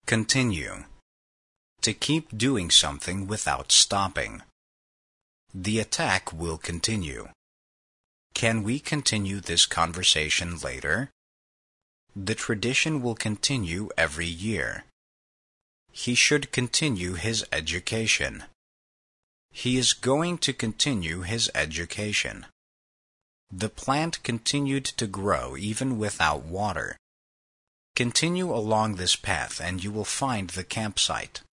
Continue. To keep doing something without stopping. The attack will continue. Can we continue this conversation later? The tradition will continue every year. He should continue his education. He is going to continue his education. The plant continued to grow even without water. Continue along this path and you will find the campsite.